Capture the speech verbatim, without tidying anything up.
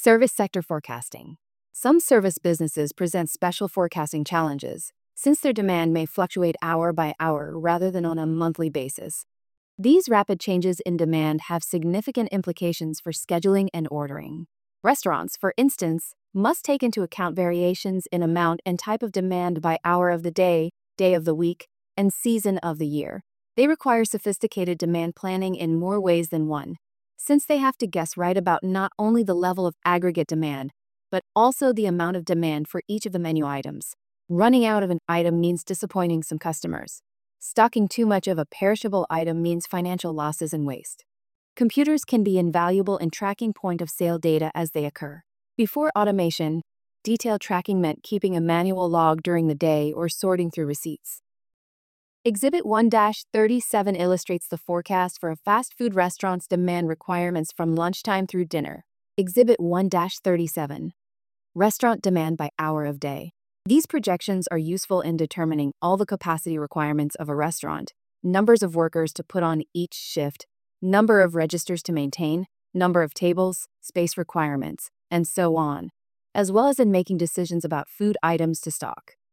Service sector forecasting. Some service businesses present special forecasting challenges, since their demand may fluctuate hour by hour rather than on a monthly basis. These rapid changes in demand have significant implications for scheduling and ordering. Restaurants, for instance, must take into account variations in amount and type of demand by hour of the day, day of the week, and season of the year. They require sophisticated demand planning in more ways than one, since they have to guess right about not only the level of aggregate demand, but also the amount of demand for each of the menu items. Running out of an item means disappointing some customers. Stocking too much of a perishable item means financial losses and waste. Computers can be invaluable in tracking point-of-sale data as they occur. Before automation, detailed tracking meant keeping a manual log during the day or sorting through receipts. Exhibit one dash thirty-seven illustrates the forecast for a fast food restaurant's demand requirements from lunchtime through dinner. Exhibit one dash thirty-seven. Restaurant demand by hour of day. These projections are useful in determining all the capacity requirements of a restaurant, numbers of workers to put on each shift, number of registers to maintain, number of tables, space requirements, and so on, as well as in making decisions about food items to stock.